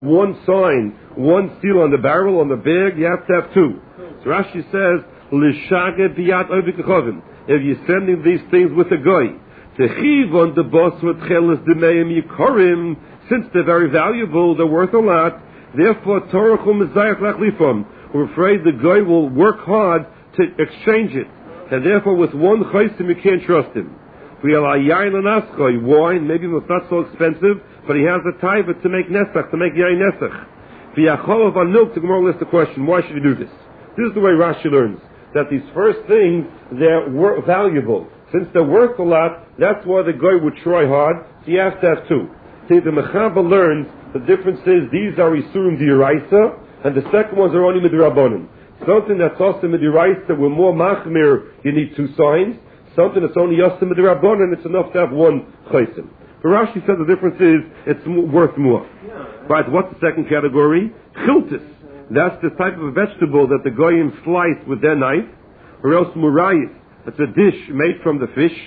one sign, one seal on the barrel, on the bag, you have to have two. So Rashi says, L'shage biyat oivik lechovim. If you're sending these things with a goy, techivon the boss with cheles demeim yikorim, since they're very valuable, they're worth a lot, therefore Torah chum mezayach lachlifon. We're afraid the goy will work hard to exchange it. And therefore with one chaysim you can't trust him. Wine, maybe it's not so expensive, but he has a taiva to make nesach, to make yain nesach. V'yacholov on milk, the Gemara lists the question, why should he do this? This is the way Rashi learns, that these first things, they're valuable. Since they're worth a lot, that's why the guy would try hard, so you have to have two. See, the Mechaba learns, the difference is, these are Isurim D'Oraisa, and the second ones are only Midrabanan. Something that's also Midraisa, with more Machmir, you need two signs. Something that's only Yosim Midrabanan, it's enough to have one Chaysim. But Rashi says the difference is, it's worth more. Right, what's the second category? Chiltis. That's the type of a vegetable that the goyim slice with their knife. Or else murayis. It's a dish made from the fish.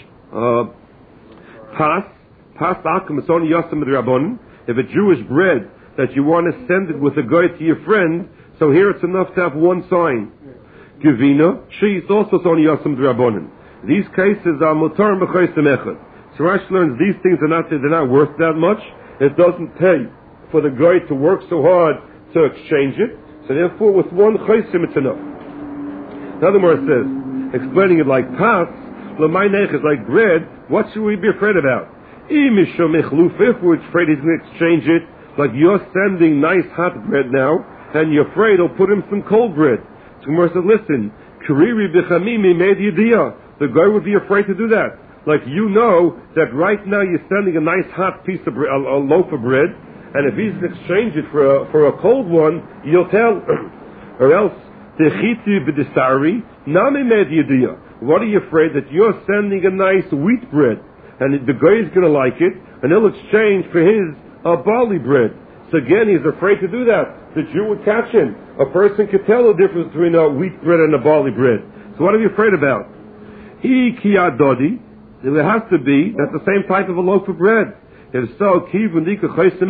Pas akum, it's only Yosim Midrabanan. If a Jewish bread that you want to send it with a goy to your friend, so here it's enough to have one sign. Gevina, cheese also is only Yosim Midrabanan. These cases are mutar b'chaysim echad. So Rashi learns these things they're not worth that much. It doesn't pay for the guy to work so hard to exchange it. So therefore, with one chaysim it's enough. Another more says, explaining it like pas, l'maynech is like bread. What should we be afraid about? If we're afraid he's going to exchange it, like you're sending nice hot bread now, and you're afraid he'll put him some cold bread. So Gemara says, listen, kariri b'chamimi made yediyah. The guy would be afraid to do that. Like you know that right now you're sending a nice hot piece of bread, a loaf of bread, and if he's going to exchange it for a cold one, you'll tell. Or else, techiti b'desari nami med yediyah. What are you afraid that you're sending a nice wheat bread, and the guy is going to like it, and he'll exchange for his barley bread. So again, he's afraid to do that. The Jew would catch him. A person could tell the difference between a wheat bread and a barley bread. So what are you afraid about? It has to be that's the same type of a loaf of bread. If so, if it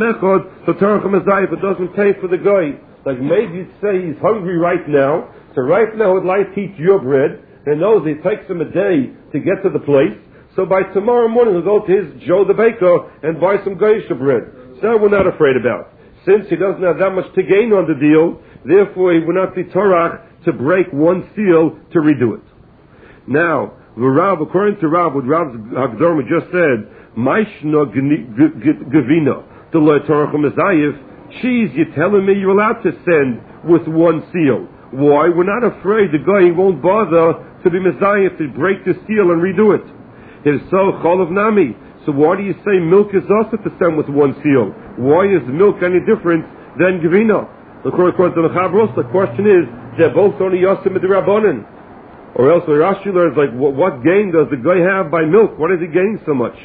doesn't pay for the guy, like maybe you'd say he's hungry right now, so right now he'd like to eat your bread, and knows it takes him a day to get to the place, so by tomorrow morning he'll go to his Joe the baker and buy some geisha bread. So we're not afraid about. Since he doesn't have that much to gain on the deal, therefore he would not be torach to break one seal to redo it. Now, Rav, according to Rav, what Rav Hagdorma just said, Maishno Gevina, the Lord Torah Mezayev, cheese, you're telling me you're allowed to send with one seal. Why? We're not afraid the guy won't bother to be Mezayev to break the seal and redo it. If so, Chol of Nami. So why do you say milk is also to send with one seal? Why is milk any different than Gevina? According to the Chabros, the question is, they're both only Yosim Midrabanan. Or else the Rashi learns, like, what gain does the guy have by milk? What does he gain so much?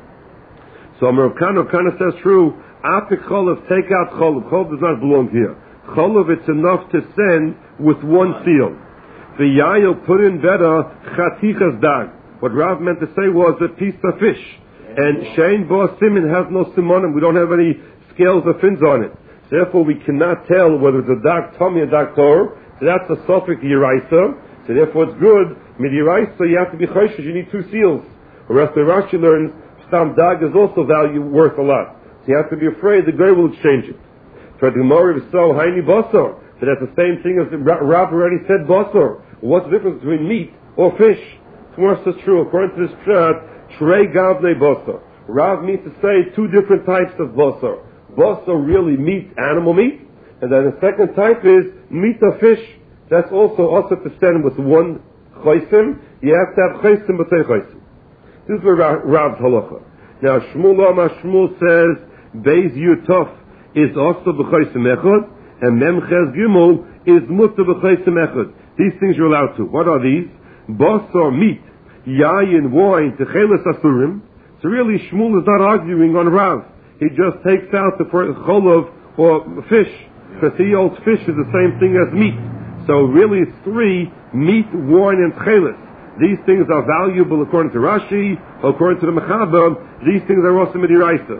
So Rav Kana says true, Apik Cholov, take out Cholov. Cholov does not belong here. Cholov, it's enough to send with one seal. The Yayo put in better Chatichas Dag. What Rav meant to say was a piece of fish. And Shein Bo Simin has no simonim. We don't have any scales or fins on it. Therefore, we cannot tell whether it's a Dag Tommy or Dag Tor. So that's a Sophic Yeraisa. So therefore it's good, Midirais, so you have to be Choshesh, you need two seals. Or else the Rashi learns, Stam Dag is also worth a lot. So you have to be afraid the guy will exchange it. For the Gemara is so, Haini Bosor. So that's the same thing as the Rav already said Bosor. What's the difference between meat or fish? Tomorrow says true, according to this Pshat, Trei Gavne Bosor. Rav means to say two different types of Bosor. Bosor really meat, animal meat, and then the second type is meat of fish. That's also to stand with one chaysim. You have to have chaysim b'tei chaysim. This is where Rav's halacha. Now Shmuel says Beis Yutov is also b'chaysim echad, and Memches Gimel is mutar b'chaysim echad. These things you're allowed to. What are these? Basar, meat, yayin, wine, techeles asurim. So really Shmuel is not arguing on Rav. He just takes out the cholov or fish, because he holds fish is the same thing as meat. So really it's three, meat, wine, and tchelis. These things are valuable according to Rashi, according to the Mechaba. These things are also midiraisa.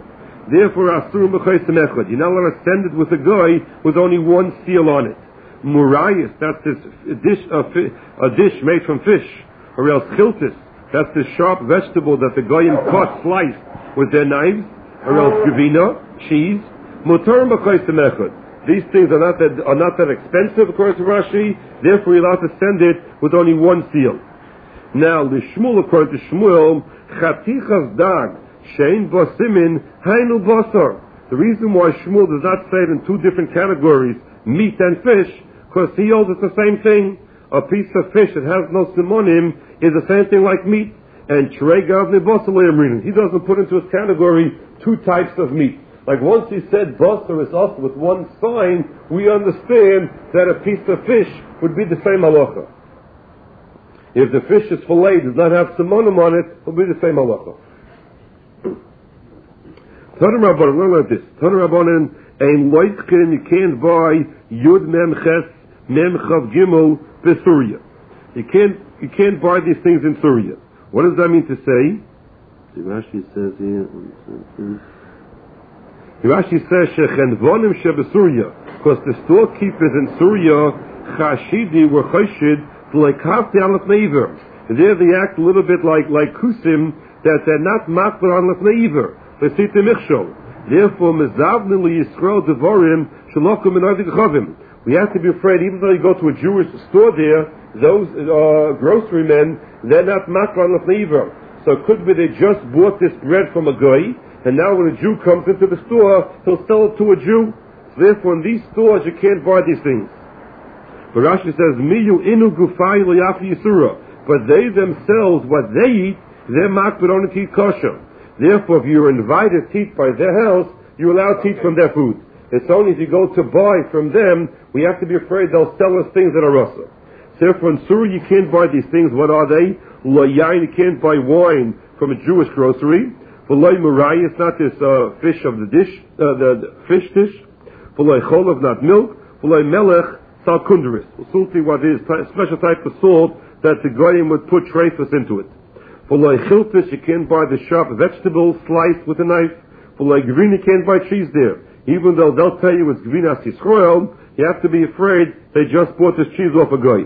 Therefore, asur b'chaysim echad. You're not allowed to send it with a guy with only one seal on it. Murayis, that's this a dish made from fish. Or else chiltis, that's the sharp vegetable that the goyim cut, sliced with their knives. Or else gavina, cheese. Mutar b'chaysim echad. These things are not that expensive, according to Rashi. Therefore, you're allowed to send it with only one seal. Now, the Shmuel, according to Shmuel, chatichas dag shein bosimin hainu basar. The reason why Shmuel does not say it in two different categories, meat and fish, because he holds it's the same thing. A piece of fish that has no simonim is the same thing like meat. And Shrei Gavne Basar Le'amrin. He doesn't put into his category two types of meat. Like once he said basar is also with one sign, we understand that a piece of fish would be the same halacha. If the fish is filleted, does not have simonim on it, it will be the same halacha. Tana Rabbanan, learn like this. Tana Rabbanan, ein loitkin, you can't buy yud mem ches mem chav gimel b'Surya. You can't buy these things in Surya. What does that mean to say? Rashi says here. Rashi says shechenvonim shebesurya, because the storekeepers in Surya chashidi were chashid like kafti alef neiver. And there they act a little bit like kusim, that they're not makbar on lef neiver. They see the michshol. Therefore, mezavnu li yisrael devarim shalokum and chavim. We have to be afraid, even though you go to a Jewish store there, those grocery men, they're not makbar on lef neiver. So it could be they just bought this bread from a guy, and now when a Jew comes into the store, he'll sell it to a Jew. So therefore, in these stores, you can't buy these things. But Rashi says, "Miyu inu gufay liyafi yisura." But they themselves, what they eat, they're makbar on to eat kosher. Therefore, if you're invited to eat by their house, you're allowed to eat from their food. It's only if you go to buy from them, we have to be afraid they'll sell us things that are rasa. Therefore, in Surah, you can't buy these things. What are they? Lo yain, you can't buy wine from a Jewish grocery. V'loi murai, it's not this fish of the dish, the fish dish. V'loi cholav, not milk. V'loi melech, sal kunderis. Sulti, what is a special type of salt that the goyim would put treifus into it. V'loi chiltis, you can't buy the sharp vegetables sliced with a knife. V'loi gvin, you can't buy cheese there. Even though they'll tell you it's gvinas Yisrael, you have to be afraid they just bought this cheese off a goy.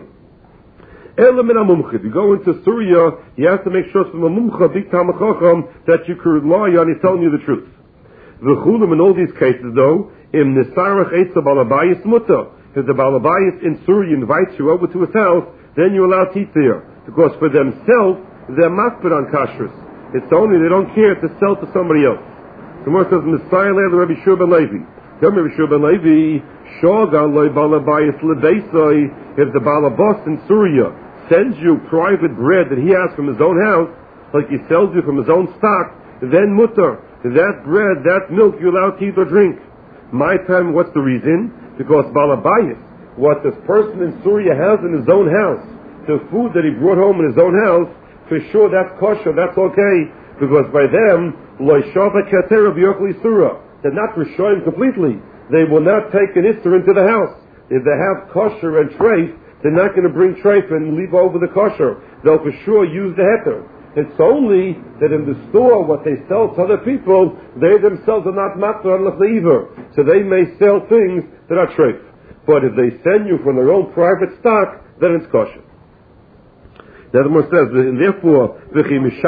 If you go into Syria, you have to make sure from a mumcha, big tamachacham, that you can rely on, he's telling you the truth. The chulim in all these cases, though, im nisarach etza balabayis muta. If the balabayis in Syria invites you over to his house, then you're allowed to eat there. Because for themselves, they're makbid on kashrus. It's only they don't care to sell to somebody else. The Gemara says, Messiah le Rabbi Shua ben Levi. Come Rabbi Shua ben Levi, shogan loy balabayis lebeisoi. If the balabas in Syria sends you private bread that he has from his own house, like he sells you from his own stock, then mutter. That bread, that milk, you're allowed to eat or drink. My time, what's the reason? Because balabayis, what this person in Syria has in his own house, the food that he brought home in his own house, for sure that's kosher, that's okay, because by them, loy shava kater of yochli surah, they're not rishoyim completely. They will not take an isser into the house. If they have kosher and treif, they're not going to bring treif and leave over the kosher. They'll for sure use the heter. It's only that in the store, what they sell to other people, they themselves are not matzah on l'chleiver. So they may sell things that are treif. But if they send you from their own private stock, then it's kosher. The other one says, and therefore, they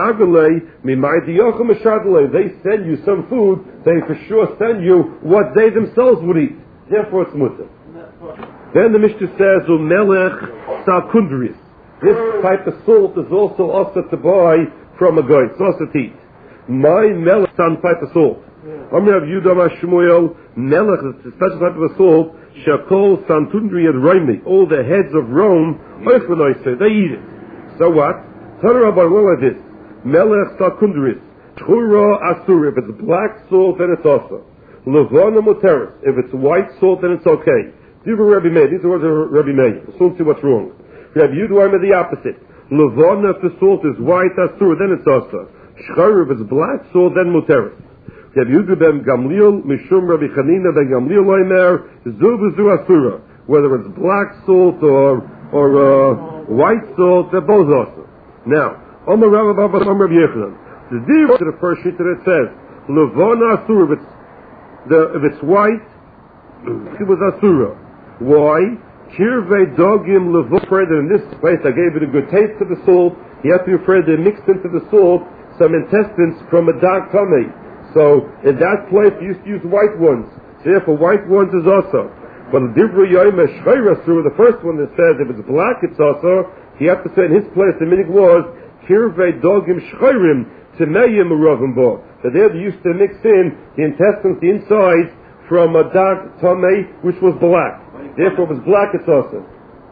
send you some food, they for sure send you what they themselves would eat. Therefore it's mutter. Then the Mishnah says, Melech Salkundris. This type of salt is also also to buy from a guy. It's also to eat. My Melech, some type of salt. I'm going to have Yudam Shmuel. Melech is a special type of salt. Shakol Santundri and Raimi. All the heads of Rome, they eat it. So what? Tana Rabbanan like this. Melech Salkundris. Chura Asur. If it's black salt, then it's also. Levana Muteris. If it's white salt, then it's okay. These are Rabbi Meir. These are words of Rabbi Meir. We'll soon see what's wrong. Rabbi Yehuda are the opposite. Levana, if the salt is white, asur, then it's also. Shchar, if it's black salt, then muteris. Rabbi Yehuda ben Gamliel, Mishum Rabbi Chanina ben Gamliel Oimer, Zu v'zu asura. Whether it's black salt or white salt, they're both also. Now, Omer Rabbi Baba, Omer Rabbi Yechanan. The first sheet that it says, Levona Asura. If it's white, it was Asura. Why? Kirvei dogim levon. Afraid that in this place I gave it a good taste to the salt. You have to be afraid that it mixed into the salt some intestines from a dark tummy. So in that place you used to use white ones. So therefore white ones is also. But the Divra Yoyim Shvei Asura, the first one that says if it's black it's also. You have to say in his place the minig was Kirvei dogim shcheirim Timeyim Uravim Bo. So there they used to mix in the intestines, the insides, from a dark tummy which was black. Therefore it was black it's also.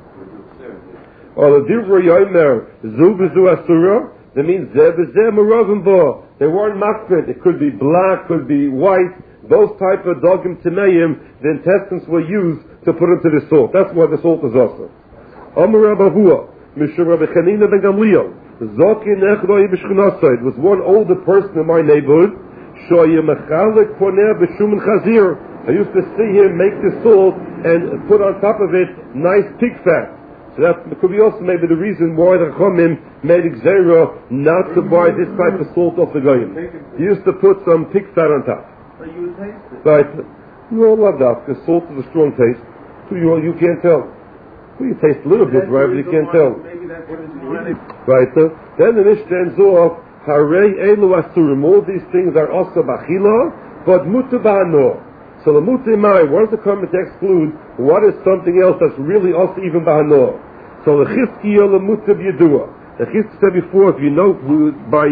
Or the Divra Yomer Zu B'Zu Asura, that means Zeh B'Zeh Meravim Bo. They weren't makbid. It could be black, could be white. Those type of dogim Timeim, the intestines were used to put into the salt. That's why the salt is also. Amar Rabbi Hua, Mishra Rabbi Chanina ben Gamliel, Zokin Echdoi B'Shchnasai. It was one older person in my neighborhood. Shoye Mechalek Poneh B'Shumen Chazir. I used to see him make the salt and put on top of it nice pig fat. So that could be also maybe the reason why the Chachamim made Xera not to buy this type of salt off the Goyim. He used to put some pig fat on top. But you would taste it. Right. No, love that, because salt is a strong taste. So you can't tell. Well, you taste a little bit, right, but you can't tell. Maybe that's what it's Right. Then the Mishnah ends off, Harei Elu Asurim. All these things are also Bachila, but Mutu Ba'anor. So the Mutimai wants to come to exclude what is something else that's really also even Ba'anor. So the Chizkiya Lemutib Yedua. The Chizkiya said before, if you know by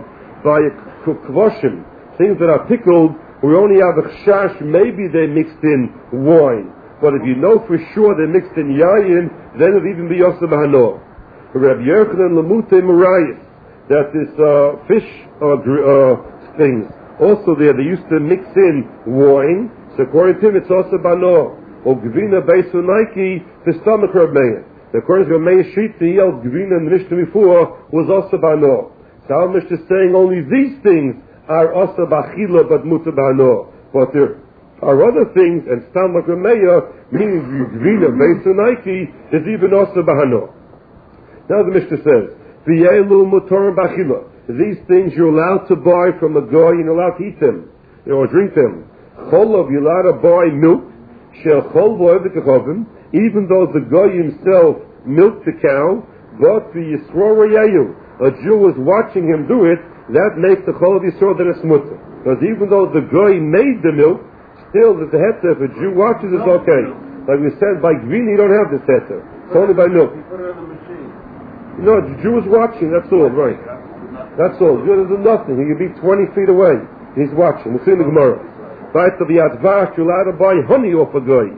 Kvoshim, things that are pickled, we only have a Chash, maybe they mixed in wine. But if you know for sure they mixed in Yayin, then it would even be also Ba'anor. Rabbi Yochanan Lemute Marias, that is fish things. Also there, they used to mix in wine. So according to him, it's also Ba'anor. Or Gvina Beisunaiki, the stomach Rabbein. According to Rabbein Shita, he held Gvina in the Mishnah before, was also Ba'anor. So our Mishnah is saying only these things are also Ba'chila, but Muta Ba'anor. But there are other things, and stomach Rabbein means Gvina Beisunaiki is even also Ba'anor. Now the Mishnah says, V'yelu Mutar Ba'chila. These things you're allowed to buy from a guy, you're allowed to eat them, or drink them. Cholov, you're allowed to buy milk, shel chol v'oivik, even though the guy himself milked the cow, but the Yisro Rayayu, a Jew was watching him do it, that makes the chol of Yisro that it's mutter. Because even though the guy made the milk, still the heter, if a Jew watches, it's okay. Like we said, by Gvini you don't have this heter. It's only by milk. You put it on the machine. No, the Jew is watching, that's all, right. That's all. There's nothing. He could be 20 feet away. He's watching. We'll see in the Gemara. Right, so the Advash, you're allowed to buy honey off a guy.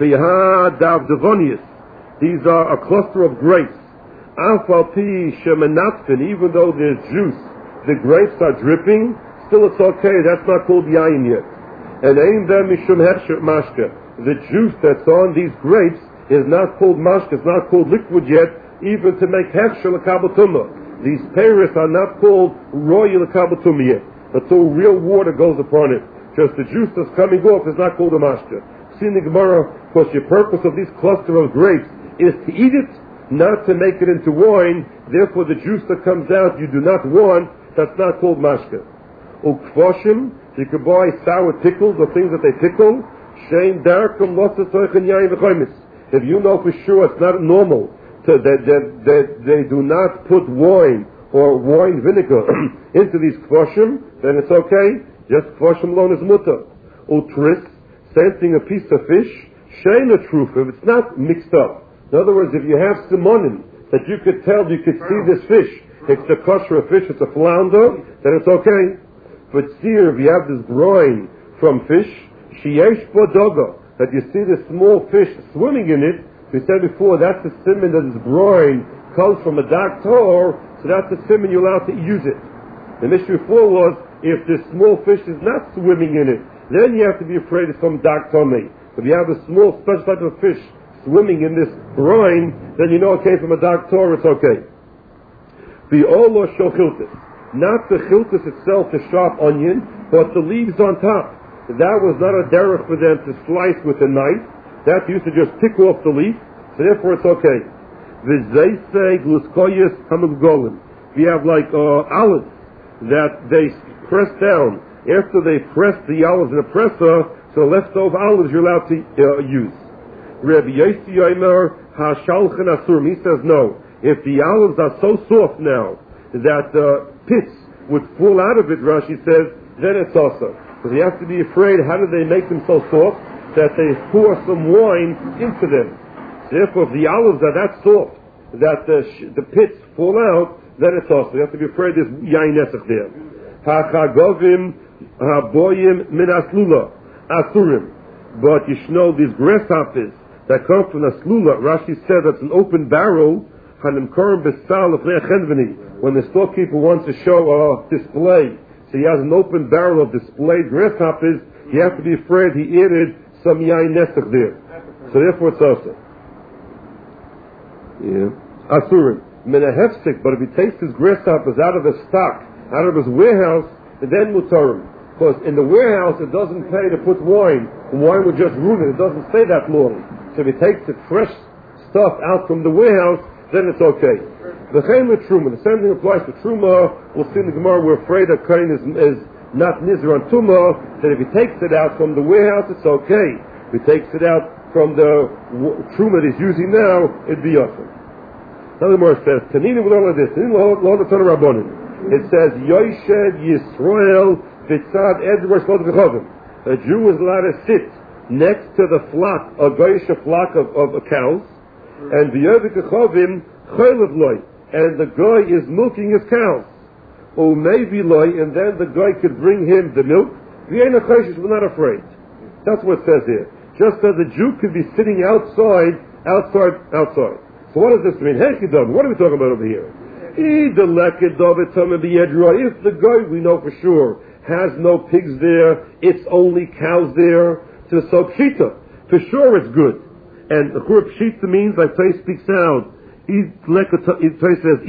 These are a cluster of grapes. Even though there's juice, the grapes are dripping, still it's okay. That's not called yayin yet. And the juice that's on these grapes is not called mashka, it's not called liquid yet, even to make hechsher l'kabatumah. These peiros are not called royal l'kabatumah yet, until real water goes upon it. Just the juice that's coming off is not called a mashka. See in the Gemara, because the purpose of this cluster of grapes is to eat it, not to make it into wine. Therefore the juice that comes out you do not want, that's not called mashka. Ukvoshim, you can buy sour pickles or things that they pickle. Shein darkum losatoich and yayin v'chomis. If you know for sure it's not normal that they do not put wine or wine vinegar into these kvoshim, then it's okay. Just kvoshim alone is mutter. Utris, same thing, a piece of fish. Shein a trufa, it's not mixed up. In other words, if you have simonim that you could tell, you could see this fish, it's a kosher fish, it's a flounder, then it's okay. But seer, if you have this groin from fish, sheyesh bodoga, that you see the small fish swimming in it, we said before, that's a simon that is groin comes from a dark tor, so that's a simon you're allowed to use it. The issue before was, if this small fish is not swimming in it, then you have to be afraid of some dark tummy. If you have a small special type of fish swimming in this groin, then you know it came from a dark tor, it's okay. The olo shochiltis. Not the chiltis itself, the sharp onion, but the leaves on top. That was not a derech for them to slice with a knife. That used to just pick off the leaf, so therefore it's okay. V'zeisei gluskoyes hamuggolim. We have like olives that they press down after they press the olives in a presser, so leftover olives you're allowed to use. Rabbi Yossi Yomer HaShalchen Asurim, he says no. If the olives are so soft now that pits would fall out of it, Rashi says, then it's also. Because you have to be afraid, how do they make them so soft? That they pour some wine into them. Therefore, if the olives are that soft that the pits fall out, then it's also. You have to be afraid there's yain nesach there. Ha-chagovim ha-boyim min aslula asurim. But you should know these grasshoppers that come from aslula, Rashi said that's an open barrel, when the storekeeper wants to show a display, so he has an open barrel of displayed grasshoppers, you have to be afraid he added some yain nesach there. So therefore it's also. Yeah. Asurim. Menahefsik, but if he takes his grasshoppers out of his stock, out of his warehouse, then mutarim. Because in the warehouse it doesn't pay to put wine. The wine would just ruin it. It doesn't stay that long. So if he takes the fresh stuff out from the warehouse, then it's okay. The same with truma. The same thing applies to truma. We'll see in the Gemara. We're afraid that Kain is not nizr on truma. That if he takes it out from the warehouse, it's okay. If he takes it out from the truma that he's using now, it'd be awesome. Now the Gemara says, Tanina will learn this. It says, Yoshev Yisrael Vitzad Edrosh Lot V'chovim. A Jew is allowed to sit next to the flock, a goyish flock of cows, and V'yovik V'chovim Choylev Loi, and the guy is milking his cows. Or maybe Loi, and then the guy could bring him the milk. V'yena Choshish, we're not afraid. That's what it says here. Just as a Jew could be sitting outside. So what does this mean? Hechidam, what are we talking about over here? If the guy, we know for sure, has no pigs there, it's only cows there, so pshita, for sure it's good. And the word pshita means, like Tais speaks out, Tais says,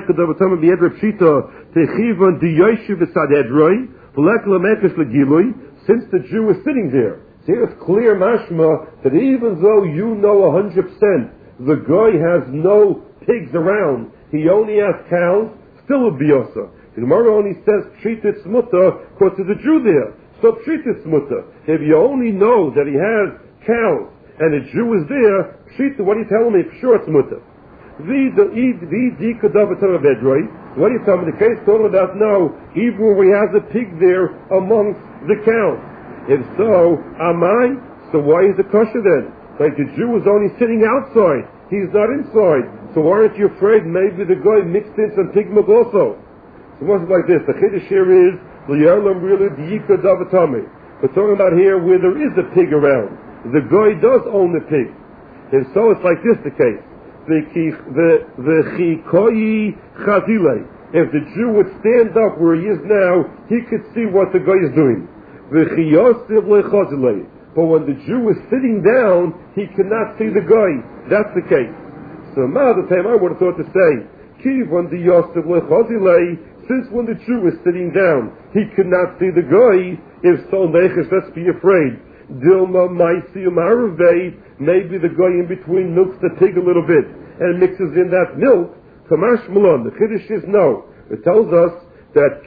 since the Jew is sitting there. So here it's clear mashma that even though you know 100% the guy has no pigs around, he only has cows, still a biosa. The Gemara only says pshita smuta because there's a Jew there. So pshita smuta. If you only know that he has cows and a Jew is there, pshita, what are you telling me? For sure it's muta. What are you telling me? The case talking about now, even when he has a pig there amongst the cows. If so, amai, so why is the kosher then? Like the Jew is only sitting outside. He's not inside. So why aren't you afraid maybe the guy mixed in some pig milk also? So what's it like this? The chiddush here is, we're talking about here where there is a pig around. The guy does own the pig. And so it's like this the case. If the Jew would stand up where he is now, he could see what the guy is doing. But when the Jew is sitting down, he cannot see the guy. That's the case. So the time I would have thought to say, since when the Jew is sitting down, he could not see the guy, if so, let's be afraid. Maybe the guy in between milks the pig a little bit and mixes in that milk. Kamash Malon, the Kiddush is no. It tells us that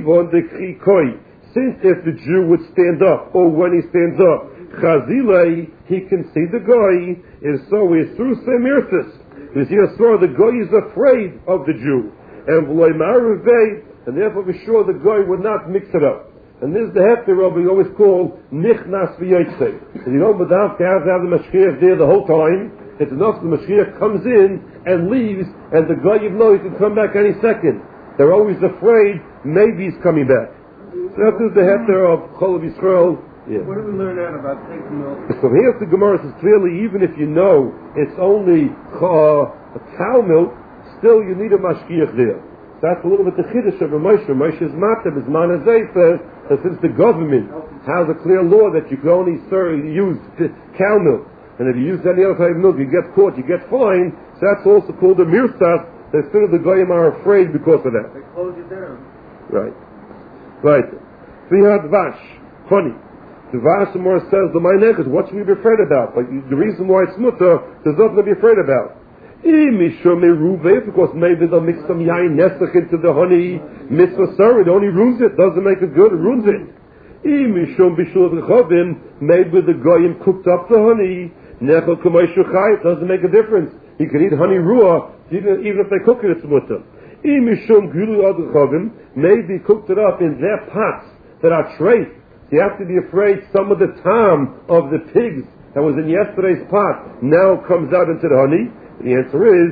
since if the Jew would stand up, or when he stands up, Chazilei, he can see the guy, and so he's through Semirtis. You see, the guy is afraid of the Jew. And therefore be sure the guy would not mix it up. And this is the hefter of we always call Nichnas V'Yotzei. And you don't have to have the Mashgiach there the whole time. It's enough the Mashgiach comes in and leaves, and the guy you know he can come back any second. They're always afraid maybe he's coming back. So that is the hefter of Chol Yisrael. Yeah. What do we learn out about taking milk? So here's the Gemara says clearly, even if you know it's only cow milk, still you need a mashgiach there. So that's a little bit the chiddush of Moshe. Moshe's matam is manazeh says that since the government has a clear law that you can only use cow milk, and if you use any other type of milk, you get caught, you get fined. So that's also called a mirsas. That still the goyim are afraid because of that. They close you down. Right. V'yad vash, honey. The Vasamor says the Mainechus, what should we be afraid about? Like the reason why it's mutter, there's nothing to be afraid about. Because maybe they'll mix some yain nesach into the honey mitzvah sorry, it only ruins it, doesn't make it good, it ruins it. Mishum bishul v'chovim, made with the goyim cooked up the honey. Nechol k'moishu chai, it doesn't make a difference. You can eat honey raw, even if they cook it, it's mutter. Mishum gilu v'chovim, maybe cooked it up in their pots that are traced. You have to be afraid some of the time of the pigs that was in yesterday's pot now comes out into the honey. The answer is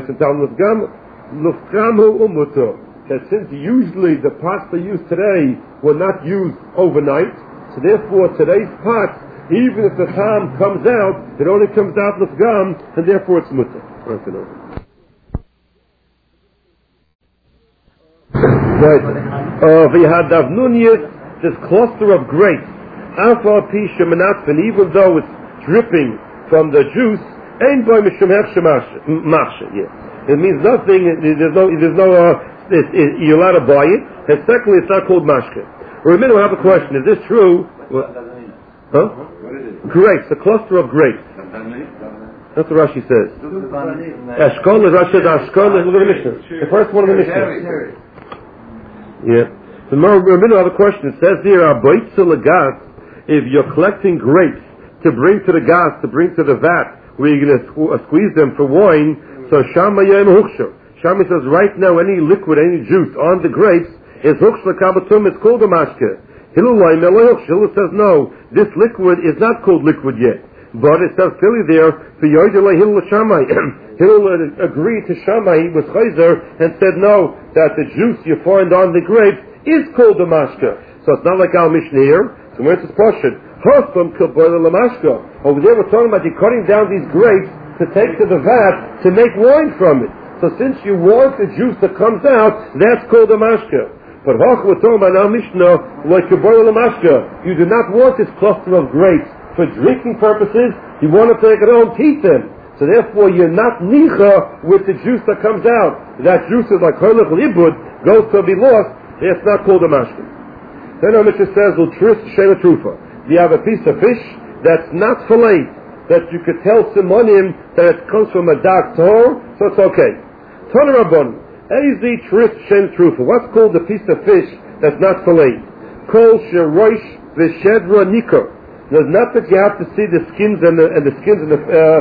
that since usually the pots they use today were not used overnight, so therefore today's pots, even if the time comes out, it only comes out l'fgam, and therefore it's mutter. Right. This cluster of grapes, even though it's dripping from the juice, it means nothing. You're allowed to buy it. And secondly, it's not called mashke. Or a minute, I have a question. Is this true? Huh? Grapes, a cluster of grapes. That's what Rashi says. Ashkol is Rashi. Ashkol is the Mishnah. The first one of the Mishnah. Yeah. So now, I have a question. It says here, if you're collecting grapes to bring to the gas, to bring to the vat, where you're going to squeeze them for wine, so Shama Yom Huksha. Shama says right now any liquid, any juice on the grapes is Huksha Kabatum, it's called a mashke. Hillel says no, this liquid is not called liquid yet. But it says clearly there, Hillel Shammai. Hillel agreed to Shammai with Chayzer and said no, that the juice you find on the grapes is called a mashke. So it's not like our Mishnah here. So where's this portion? Over there we're talking about you cutting down these grapes to take to the vat to make wine from it. So since you want the juice that comes out, that's called a mashke. But we're talking about our Mishnah like you boil a mashke. You do not want this cluster of grapes for drinking purposes. You want to take it home, eat them. So therefore you're not nicha with the juice that comes out. That juice is like holach libud, goes to be lost. It's not called a mashke. Then our Mishnah says, "L'tris shela trufa." You have a piece of fish that's not filleted, that you could tell simonim that it comes from a dark tor, so it's okay. Tana Rabban, Ezi tris shela trufa. What's called a piece of fish that's not filleted? Kol sheroish v'shedra nikor. There's not that you have to see the skins and the skins and the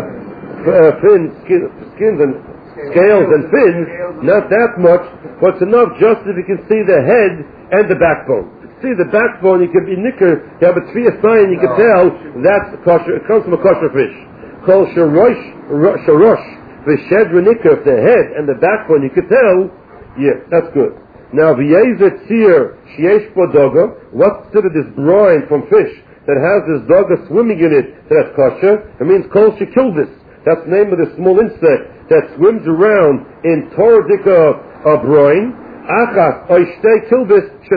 skins and scales and fins, not that much, but it's enough just if you can see the head and the backbone. See the backbone, you can be nicker, you have a tree of sign, you can tell that's kosher, it comes from a kosher fish. Kol sharosh, v'shedra nicker, the head and the backbone, you can tell, yeah, that's good. Now, v'yezer tzir, sheyesh bo doga, what's considered this brine from fish that has this doga swimming in it, that's kosher? It means kol shekilvis. That's the name of the small insect that swims around in Toradika brine. Achas, oishtei kilvis,